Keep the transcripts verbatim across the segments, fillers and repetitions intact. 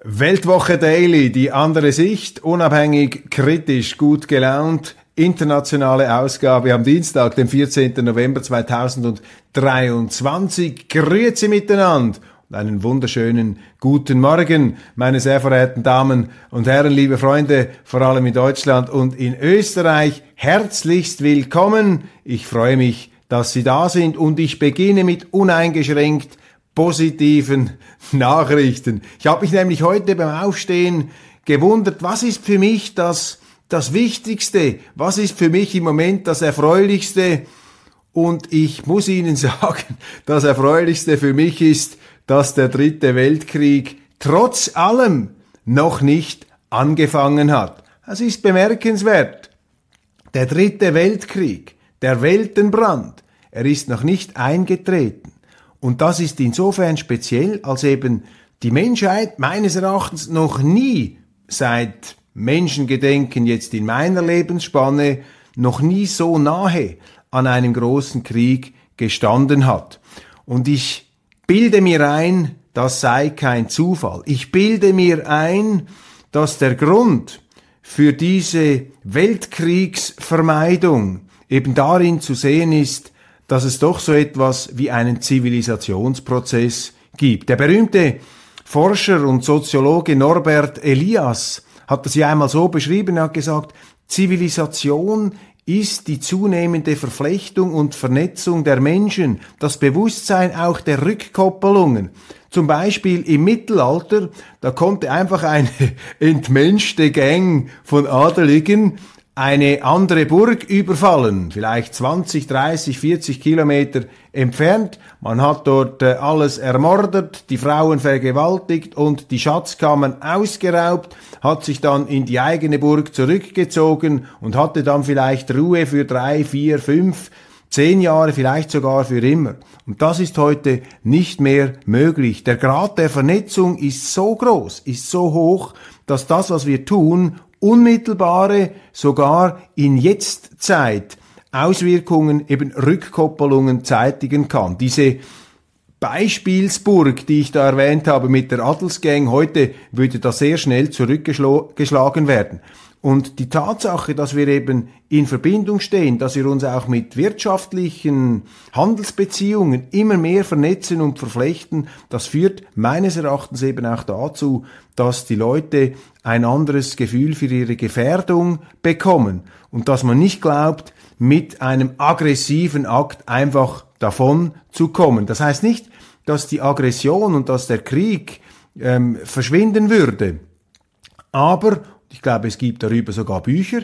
Weltwoche Daily, die andere Sicht, unabhängig, kritisch, gut gelaunt, internationale Ausgabe am Dienstag, dem vierzehnten November zweitausenddreiundzwanzig. Grüezi miteinander und einen wunderschönen guten Morgen, meine sehr verehrten Damen und Herren, liebe Freunde, vor allem in Deutschland und in Österreich. Herzlichst willkommen. Ich freue mich, dass Sie da sind und ich beginne mit uneingeschränkt positiven Nachrichten. Ich habe mich nämlich heute beim Aufstehen gewundert, was ist für mich das, das Wichtigste, was ist für mich im Moment das Erfreulichste, und ich muss Ihnen sagen, das Erfreulichste für mich ist, dass der dritte Weltkrieg trotz allem noch nicht angefangen hat. Das ist bemerkenswert. Der dritte Weltkrieg, der Weltenbrand, er ist noch nicht eingetreten. Und das ist insofern speziell, als eben die Menschheit meines Erachtens noch nie seit Menschengedenken jetzt in meiner Lebensspanne noch nie so nahe an einem großen Krieg gestanden hat. Und ich bilde mir ein, das sei kein Zufall. Ich bilde mir ein, dass der Grund für diese Weltkriegsvermeidung eben darin zu sehen ist, dass es doch so etwas wie einen Zivilisationsprozess gibt. Der berühmte Forscher und Soziologe Norbert Elias hat das ja einmal so beschrieben, er hat gesagt, Zivilisation ist die zunehmende Verflechtung und Vernetzung der Menschen, das Bewusstsein auch der Rückkoppelungen. Zum Beispiel im Mittelalter, da konnte einfach eine entmenschte Gang von Adeligen eine andere Burg überfallen, vielleicht zwanzig, dreißig, vierzig Kilometer entfernt. Man hat dort äh, alles ermordet, die Frauen vergewaltigt und die Schatzkammern ausgeraubt, hat sich dann in die eigene Burg zurückgezogen und hatte dann vielleicht Ruhe für drei, vier, fünf, zehn Jahre, vielleicht sogar für immer. Und das ist heute nicht mehr möglich. Der Grad der Vernetzung ist so groß, ist so hoch, dass das, was wir tun, unmittelbare, sogar in Jetztzeit Auswirkungen, eben Rückkoppelungen zeitigen kann. Diese Beispielsburg, die ich da erwähnt habe mit der Adelsgang, heute würde das sehr schnell zurückgeschlagen werden. Und die Tatsache, dass wir eben in Verbindung stehen, dass wir uns auch mit wirtschaftlichen Handelsbeziehungen immer mehr vernetzen und verflechten, das führt meines Erachtens eben auch dazu, dass die Leute ein anderes Gefühl für ihre Gefährdung bekommen und dass man nicht glaubt, mit einem aggressiven Akt einfach davon zu kommen. Das heißt nicht, dass die Aggression und dass der Krieg ähm, verschwinden würde, aber ich glaube, es gibt darüber sogar Bücher.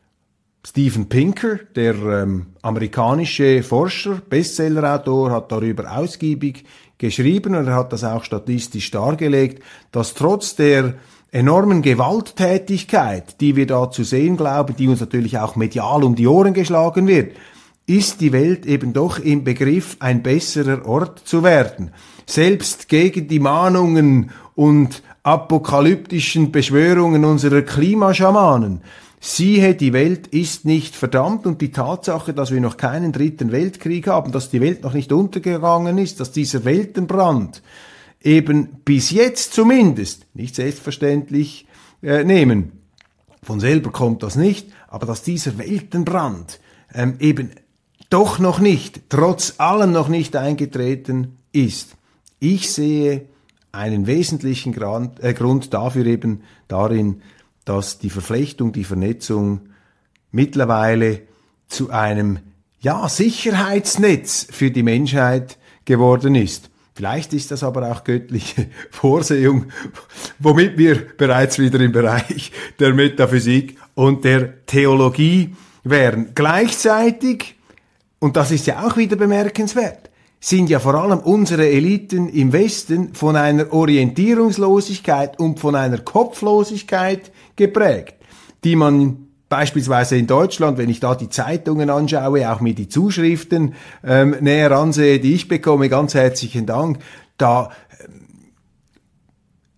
Steven Pinker, der ähm, amerikanische Forscher, Bestsellerautor, hat darüber ausgiebig geschrieben und er hat das auch statistisch dargelegt, dass trotz der enormen Gewalttätigkeit, die wir da zu sehen glauben, die uns natürlich auch medial um die Ohren geschlagen wird, ist die Welt eben doch im Begriff, ein besserer Ort zu werden. Selbst gegen die Mahnungen und apokalyptischen Beschwörungen unserer Klimaschamanen. Siehe, die Welt ist nicht verdammt, und die Tatsache, dass wir noch keinen dritten Weltkrieg haben, dass die Welt noch nicht untergegangen ist, dass dieser Weltenbrand eben bis jetzt zumindest nicht selbstverständlich äh, nehmen. Von selber kommt das nicht, aber dass dieser Weltenbrand ähm, eben doch noch nicht, trotz allem noch nicht eingetreten ist. Ich sehe einen wesentlichen Grund, äh, Grund dafür eben darin, dass die Verflechtung, die Vernetzung mittlerweile zu einem, ja, Sicherheitsnetz für die Menschheit geworden ist. Vielleicht ist das aber auch göttliche Vorsehung, womit wir bereits wieder im Bereich der Metaphysik und der Theologie wären. Gleichzeitig, und das ist ja auch wieder bemerkenswert, sind ja vor allem unsere Eliten im Westen von einer Orientierungslosigkeit und von einer Kopflosigkeit geprägt, die man beispielsweise in Deutschland, wenn ich da die Zeitungen anschaue, auch mir die Zuschriften ähm, näher ansehe, die ich bekomme, ganz herzlichen Dank, da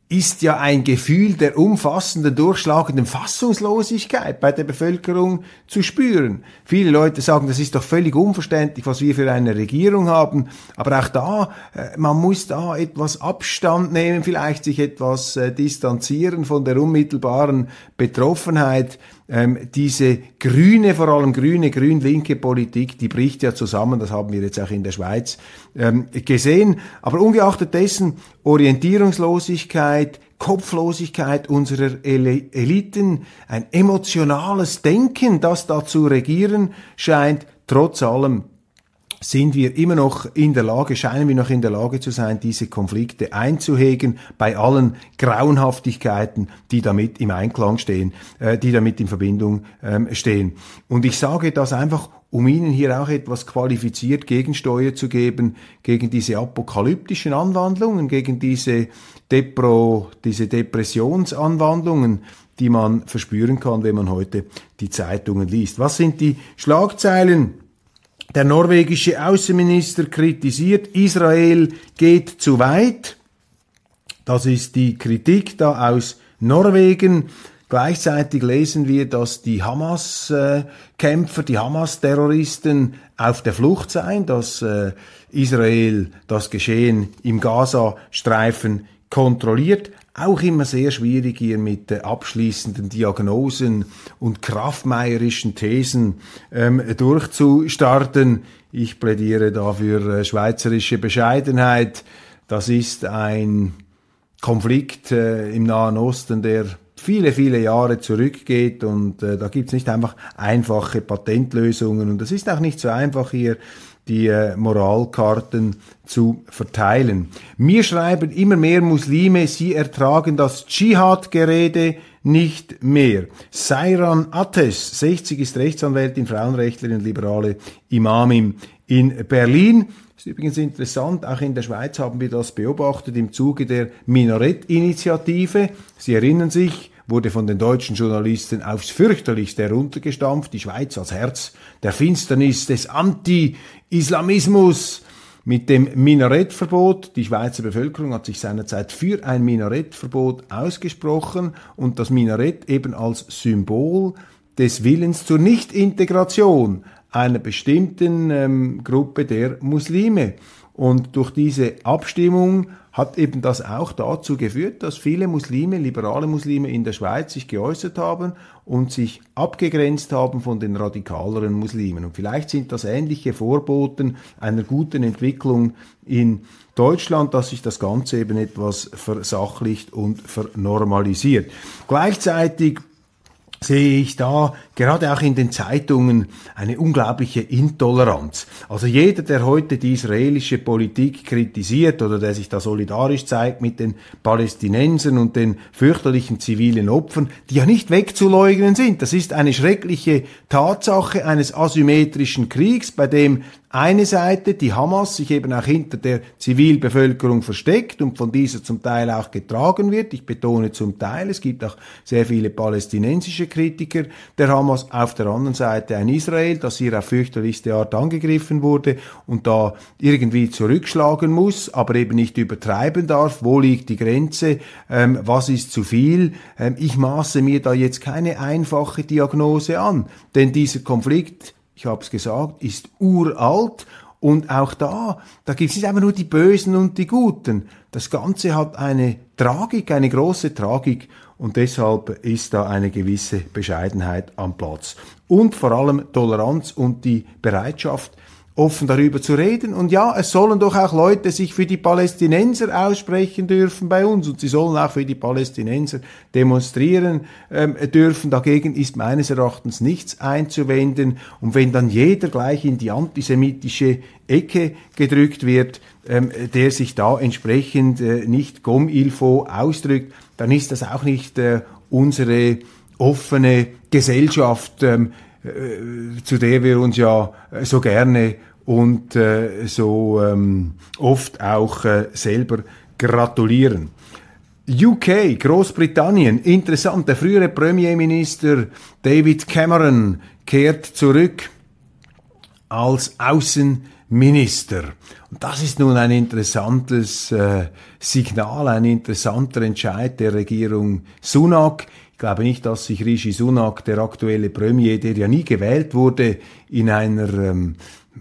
ist ja ein Gefühl der umfassenden, durchschlagenden Fassungslosigkeit bei der Bevölkerung zu spüren. Viele Leute sagen, das ist doch völlig unverständlich, was wir für eine Regierung haben. Aber auch da, äh, man muss da etwas Abstand nehmen, vielleicht sich etwas äh, distanzieren von der unmittelbaren Betroffenheit. Ähm, diese grüne, vor allem grüne, grün-linke Politik, die bricht ja zusammen, das haben wir jetzt auch in der Schweiz ähm, gesehen. Aber ungeachtet dessen, Orientierungslosigkeit, Kopflosigkeit unserer El- Eliten, ein emotionales Denken, das da zu regieren scheint, trotz allem sind wir immer noch in der Lage, scheinen wir noch in der Lage zu sein, diese Konflikte einzuhegen, bei allen Grauenhaftigkeiten, die damit im Einklang stehen, äh, die damit in Verbindung ähm, stehen. Und ich sage das einfach, um Ihnen hier auch etwas qualifiziert Gegensteuer zu geben gegen diese apokalyptischen Anwandlungen, gegen diese Depro, diese Depressionsanwandlungen, die man verspüren kann, wenn man heute die Zeitungen liest. Was sind die Schlagzeilen? Der norwegische Außenminister kritisiert, Israel geht zu weit. Das ist die Kritik da aus Norwegen. Gleichzeitig lesen wir, dass die Hamas-Kämpfer, die Hamas-Terroristen auf der Flucht seien, dass äh, Israel das Geschehen im Gazastreifen kontrolliert. Auch immer sehr schwierig, hier mit äh, abschließenden Diagnosen und kraftmeierischen Thesen ähm, durchzustarten. Ich plädiere da für äh, schweizerische Bescheidenheit. Das ist ein Konflikt äh, im Nahen Osten, der viele, viele Jahre zurückgeht, und äh, da gibt's nicht einfach einfache Patentlösungen, und es ist auch nicht so einfach, hier die äh, Moralkarten zu verteilen. Mir schreiben immer mehr Muslime, sie ertragen das Dschihad-Gerede nicht mehr. Sairan Ates, sechzig, ist Rechtsanwältin, Frauenrechtlerin und liberale Imamin in Berlin. Das ist übrigens interessant, auch in der Schweiz haben wir das beobachtet im Zuge der Minarett-Initiative. Sie erinnern sich, wurde von den deutschen Journalisten aufs fürchterlichste heruntergestampft. Die Schweiz als Herz der Finsternis des Anti-Islamismus mit dem Minarettverbot. Die Schweizer Bevölkerung hat sich seinerzeit für ein Minarettverbot ausgesprochen, und das Minarett eben als Symbol des Willens zur Nichtintegration einer bestimmten ähm, Gruppe der Muslime. Und durch diese Abstimmung hat eben das auch dazu geführt, dass viele Muslime, liberale Muslime in der Schweiz sich geäußert haben und sich abgegrenzt haben von den radikaleren Muslimen. Und vielleicht sind das ähnliche Vorboten einer guten Entwicklung in Deutschland, dass sich das Ganze eben etwas versachlicht und vernormalisiert. Gleichzeitig sehe ich da gerade auch in den Zeitungen eine unglaubliche Intoleranz. Also jeder, der heute die israelische Politik kritisiert oder der sich da solidarisch zeigt mit den Palästinensern und den fürchterlichen zivilen Opfern, die ja nicht wegzuleugnen sind. Das ist eine schreckliche Tatsache eines asymmetrischen Kriegs, bei dem eine Seite, die Hamas, sich eben auch hinter der Zivilbevölkerung versteckt und von dieser zum Teil auch getragen wird. Ich betone zum Teil, es gibt auch sehr viele palästinensische Kritiker der Hamas. Auf der anderen Seite ein Israel, das hier auf fürchterlichste Art angegriffen wurde und da irgendwie zurückschlagen muss, aber eben nicht übertreiben darf. Wo liegt die Grenze? Ähm, was ist zu viel? Ähm, ich maße mir da jetzt keine einfache Diagnose an, denn dieser Konflikt, ich habe es gesagt, ist uralt, und auch da, da gibt es nicht einfach nur die Bösen und die Guten. Das Ganze hat eine Tragik, eine große Tragik, und deshalb ist da eine gewisse Bescheidenheit am Platz. Und vor allem Toleranz und die Bereitschaft, offen darüber zu reden. Und ja, es sollen doch auch Leute sich für die Palästinenser aussprechen dürfen bei uns, und sie sollen auch für die Palästinenser demonstrieren ähm, dürfen. Dagegen ist meines Erachtens nichts einzuwenden. Und wenn dann jeder gleich in die antisemitische Ecke gedrückt wird, ähm, der sich da entsprechend äh, nicht comme il faut ausdrückt, dann ist das auch nicht äh, unsere offene Gesellschaft, ähm, zu der wir uns ja so gerne und äh, so ähm, oft auch äh, selber gratulieren. U K, Großbritannien, interessant, der frühere Premierminister David Cameron kehrt zurück als Außenminister. Und das ist nun ein interessantes äh, Signal, ein interessanter Entscheid der Regierung Sunak. Ich glaube nicht, dass sich Rishi Sunak, der aktuelle Premier, der ja nie gewählt wurde, in einer ähm,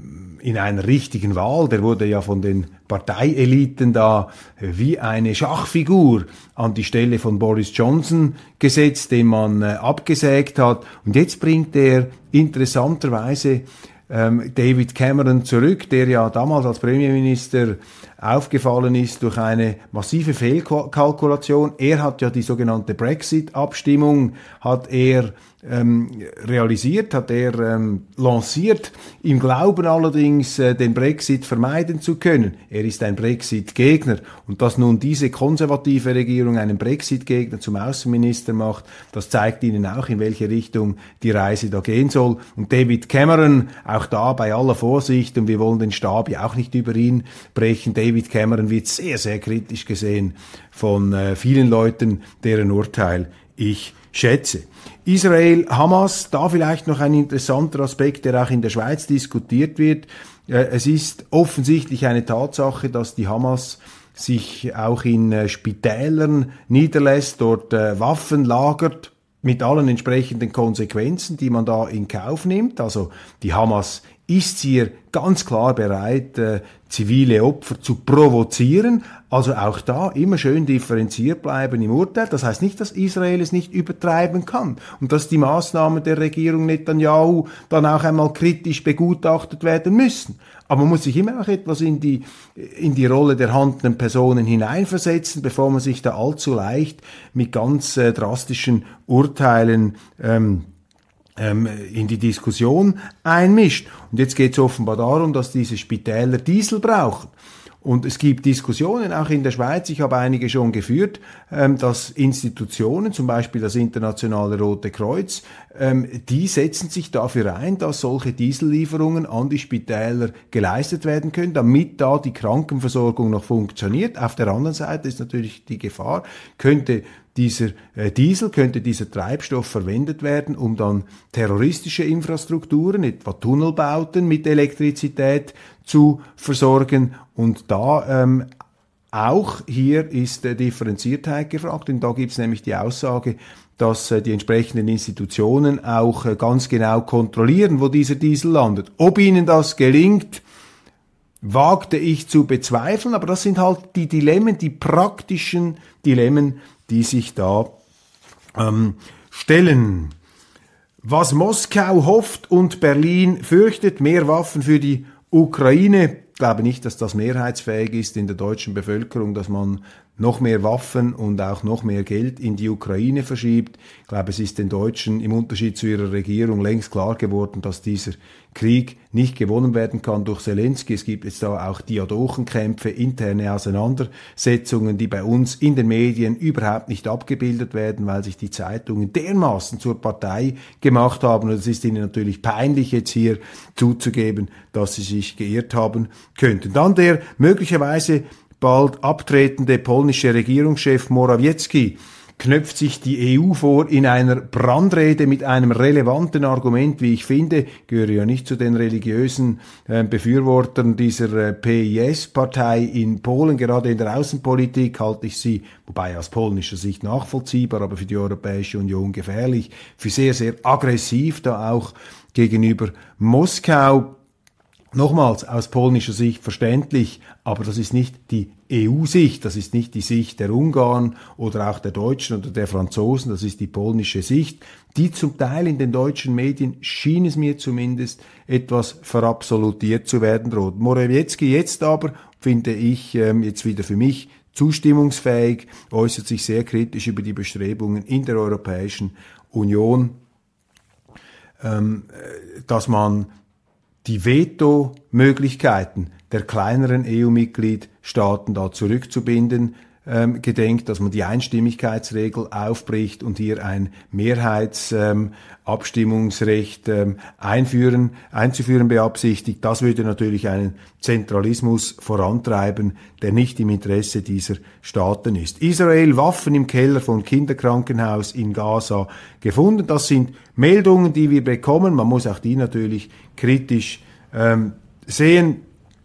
in einer richtigen Wahl, der wurde ja von den Parteieliten da wie eine Schachfigur an die Stelle von Boris Johnson gesetzt, den man äh, abgesägt hat. Und jetzt bringt er interessanterweise ähm, David Cameron zurück, der ja damals als Premierminister aufgefallen ist durch eine massive Fehlkalkulation. Er hat ja die sogenannte Brexit-Abstimmung, hat er ähm, realisiert, hat er ähm, lanciert, im Glauben allerdings, äh, den Brexit vermeiden zu können. Er ist ein Brexit-Gegner. Und dass nun diese konservative Regierung einen Brexit-Gegner zum Außenminister macht, das zeigt Ihnen auch, in welche Richtung die Reise da gehen soll. Und David Cameron, auch da bei aller Vorsicht, und wir wollen den Stab ja auch nicht über ihn brechen, David Cameron wird sehr, sehr kritisch gesehen von äh, vielen Leuten, deren Urteil ich schätze. Israel, Hamas, da vielleicht noch ein interessanter Aspekt, der auch in der Schweiz diskutiert wird. Äh, es ist offensichtlich eine Tatsache, dass die Hamas sich auch in äh, Spitälern niederlässt, dort äh, Waffen lagert, mit allen entsprechenden Konsequenzen, die man da in Kauf nimmt. Also die Hamas ist hier ganz klar bereit, äh, zivile Opfer zu provozieren. Also auch da immer schön differenziert bleiben im Urteil. Das heißt nicht, dass Israel es nicht übertreiben kann und dass die Maßnahmen der Regierung Netanyahu dann auch einmal kritisch begutachtet werden müssen. Aber man muss sich immer auch etwas in die, in die Rolle der handelnden Personen hineinversetzen, bevor man sich da allzu leicht mit ganz äh, drastischen Urteilen ähm, ähm, in die Diskussion einmischt. Und jetzt geht es offenbar darum, dass diese Spitäler Diesel brauchen. Und es gibt Diskussionen auch in der Schweiz, ich habe einige schon geführt, ähm, dass Institutionen, zum Beispiel das Internationale Rote Kreuz, ähm, die setzen sich dafür ein, dass solche Diesellieferungen an die Spitäler geleistet werden können, damit da die Krankenversorgung noch funktioniert. Auf der anderen Seite ist natürlich die Gefahr, könnte dieser äh, Diesel, könnte dieser Treibstoff verwendet werden, um dann terroristische Infrastrukturen, etwa Tunnelbauten mit Elektrizität zu versorgen. Und da ähm, auch hier ist äh, Differenziertheit gefragt, denn da gibt es nämlich die Aussage, dass äh, die entsprechenden Institutionen auch äh, ganz genau kontrollieren, wo dieser Diesel landet. Ob ihnen das gelingt, wagte ich zu bezweifeln, aber das sind halt die Dilemmen, die praktischen Dilemmen, die sich da ähm, stellen. Was Moskau hofft und Berlin fürchtet, mehr Waffen für die Ukraine. Ich glaube nicht, dass das mehrheitsfähig ist in der deutschen Bevölkerung, dass man noch mehr Waffen und auch noch mehr Geld in die Ukraine verschiebt. Ich glaube, es ist den Deutschen im Unterschied zu ihrer Regierung längst klar geworden, dass dieser Krieg nicht gewonnen werden kann durch Zelensky. Es gibt jetzt da auch Diadochenkämpfe, interne Auseinandersetzungen, die bei uns in den Medien überhaupt nicht abgebildet werden, weil sich die Zeitungen dermaßen zur Partei gemacht haben. Und es ist ihnen natürlich peinlich, jetzt hier zuzugeben, dass sie sich geirrt haben könnten. Dann der möglicherweise bald abtretende polnische Regierungschef Morawiecki knöpft sich die E U vor in einer Brandrede mit einem relevanten Argument, wie ich finde. Ich gehöre ja nicht zu den religiösen äh, Befürwortern dieser äh, P I S-Partei in Polen. Gerade in der Außenpolitik halte ich sie, wobei aus polnischer Sicht nachvollziehbar, aber für die Europäische Union gefährlich, für sehr, sehr aggressiv, da auch gegenüber Moskau. Nochmals, aus polnischer Sicht verständlich, aber das ist nicht die E U-Sicht, das ist nicht die Sicht der Ungarn oder auch der Deutschen oder der Franzosen, das ist die polnische Sicht, die zum Teil in den deutschen Medien, schien es mir zumindest, etwas verabsolutiert zu werden droht. Morawiecki jetzt aber, finde ich, jetzt wieder für mich zustimmungsfähig, äußert sich sehr kritisch über die Bestrebungen in der Europäischen Union, dass man die Veto-Möglichkeiten der kleineren E U-Mitgliedstaaten da zurückzubinden ähm, gedenkt, dass man die Einstimmigkeitsregel aufbricht und hier ein Mehrheitsabstimmungsrecht ähm, ähm, einführen, einzuführen beabsichtigt. Das würde natürlich einen Zentralismus vorantreiben, der nicht im Interesse dieser Staaten ist. Israel, Waffen im Keller von Kinderkrankenhaus in Gaza gefunden. Das sind Meldungen, die wir bekommen. Man muss auch die natürlich kritisch ähm, sehen.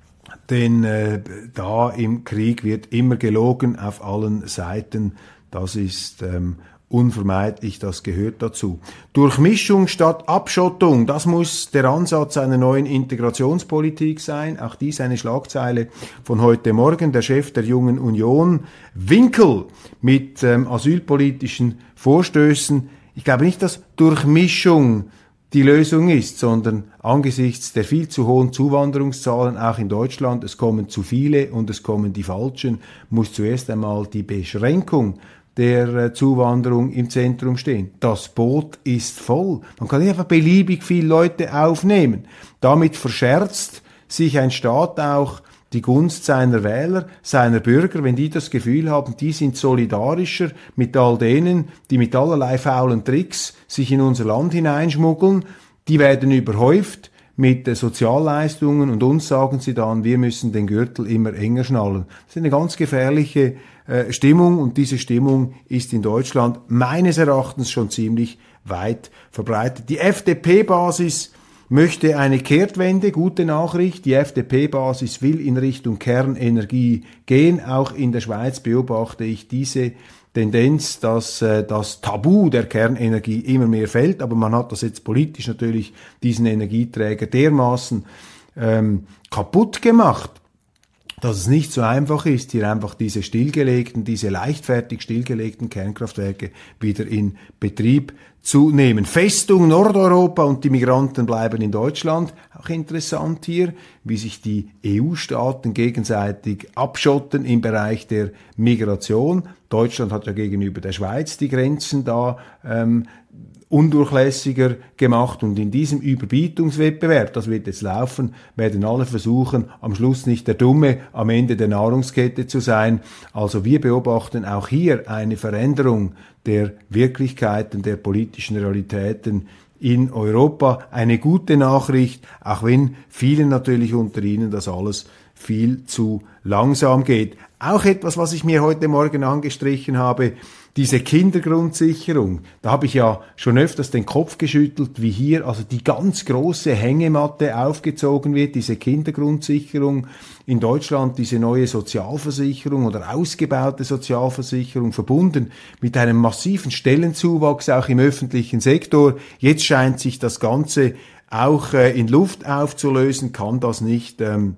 Denn äh, da im Krieg wird immer gelogen auf allen Seiten. Das ist ähm, unvermeidlich, das gehört dazu. Durchmischung statt Abschottung, das muss der Ansatz einer neuen Integrationspolitik sein. Auch dies eine Schlagzeile von heute Morgen. Der Chef der Jungen Union, Winkel, mit ähm, asylpolitischen Vorstößen. Ich glaube nicht, dass Durchmischung die Lösung ist, sondern angesichts der viel zu hohen Zuwanderungszahlen, auch in Deutschland, es kommen zu viele und es kommen die Falschen, muss zuerst einmal die Beschränkung der äh, Zuwanderung im Zentrum stehen. Das Boot ist voll. Man kann nicht einfach beliebig viele Leute aufnehmen. Damit verscherzt sich ein Staat auch die Gunst seiner Wähler, seiner Bürger, wenn die das Gefühl haben, die sind solidarischer mit all denen, die mit allerlei faulen Tricks sich in unser Land hineinschmuggeln, die werden überhäuft mit äh, Sozialleistungen und uns sagen sie dann, wir müssen den Gürtel immer enger schnallen. Das ist eine ganz gefährliche äh, Stimmung und diese Stimmung ist in Deutschland meines Erachtens schon ziemlich weit verbreitet. Die F D P-Basis möchte eine Kehrtwende, gute Nachricht. Die F D P-Basis will in Richtung Kernenergie gehen. Auch in der Schweiz beobachte ich diese Tendenz, dass äh, das Tabu der Kernenergie immer mehr fällt. Aber man hat das jetzt politisch natürlich, diesen Energieträger dermaßen ähm, kaputt gemacht, dass es nicht so einfach ist, hier einfach diese stillgelegten, diese leichtfertig stillgelegten Kernkraftwerke wieder in Betrieb zu nehmen. Festung Nordeuropa und die Migranten bleiben in Deutschland. Auch interessant hier, wie sich die E U-Staaten gegenseitig abschotten im Bereich der Migration. Deutschland hat ja gegenüber der Schweiz die Grenzen da ähm, undurchlässiger gemacht und in diesem Überbietungswettbewerb, das wird jetzt laufen, werden alle versuchen, am Schluss nicht der Dumme am Ende der Nahrungskette zu sein. Also wir beobachten auch hier eine Veränderung der Wirklichkeiten, der politischen Realitäten in Europa. Eine gute Nachricht, auch wenn vielen natürlich unter Ihnen das alles viel zu langsam geht. Auch etwas, was ich mir heute Morgen angestrichen habe, diese Kindergrundsicherung, da habe ich ja schon öfters den Kopf geschüttelt, wie hier also die ganz große Hängematte aufgezogen wird, diese Kindergrundsicherung in Deutschland, diese neue Sozialversicherung oder ausgebaute Sozialversicherung, verbunden mit einem massiven Stellenzuwachs auch im öffentlichen Sektor. Jetzt scheint sich das Ganze auch äh, in Luft aufzulösen, kann das nicht, ähm,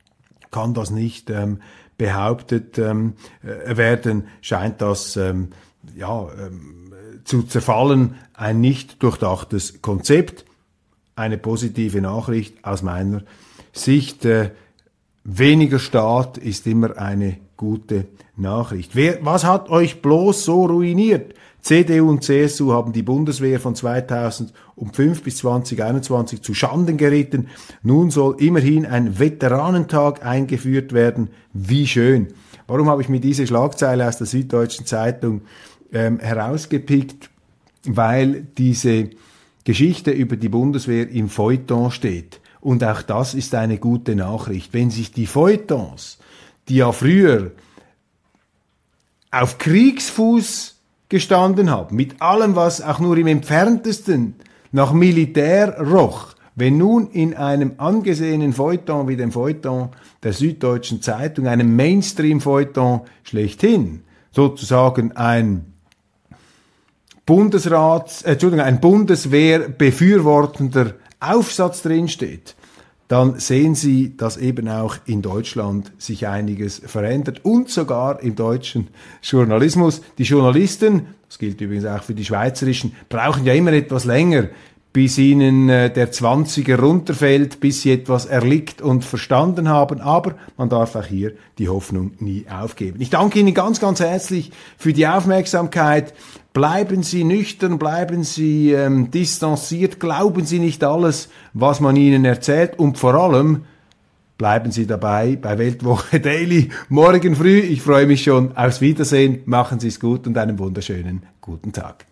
kann das nicht ähm, behauptet ähm, äh, werden, scheint das ähm, ja, ähm, zu zerfallen. Ein nicht durchdachtes Konzept. Eine positive Nachricht aus meiner Sicht. Äh, weniger Staat ist immer eine gute Nachricht. Wer, was hat euch bloß so ruiniert? C D U und C S U haben die Bundeswehr von zweitausendfünf bis zweitausendeinundzwanzig zu Schanden geritten. Nun soll immerhin ein Veteranentag eingeführt werden. Wie schön. Warum habe ich mir diese Schlagzeile aus der Süddeutschen Zeitung ähm, herausgepickt? Weil diese Geschichte über die Bundeswehr im Feuilleton steht. Und auch das ist eine gute Nachricht. Wenn sich die Feuilletons, die ja früher auf Kriegsfuß gestanden haben, mit allem, was auch nur im entferntesten nach Militär roch, wenn nun in einem angesehenen Feuilleton wie dem Feuilleton der Süddeutschen Zeitung, einem Mainstream-Feuilleton schlechthin, sozusagen ein Bundesrats, äh, Entschuldigung, ein Bundeswehr befürwortender Aufsatz drinsteht, dann sehen Sie, dass eben auch in Deutschland sich einiges verändert und sogar im deutschen Journalismus. Die Journalisten, das gilt übrigens auch für die schweizerischen, brauchen ja immer etwas länger, bis ihnen äh, der Zwanziger runterfällt, bis sie etwas erlickt und verstanden haben. Aber man darf auch hier die Hoffnung nie aufgeben. Ich danke Ihnen ganz, ganz herzlich für die Aufmerksamkeit. Bleiben Sie nüchtern, bleiben Sie ähm, distanziert, glauben Sie nicht alles, was man Ihnen erzählt und vor allem bleiben Sie dabei bei Weltwoche Daily morgen früh. Ich freue mich schon aufs Wiedersehen. Machen Sie es gut und einen wunderschönen guten Tag.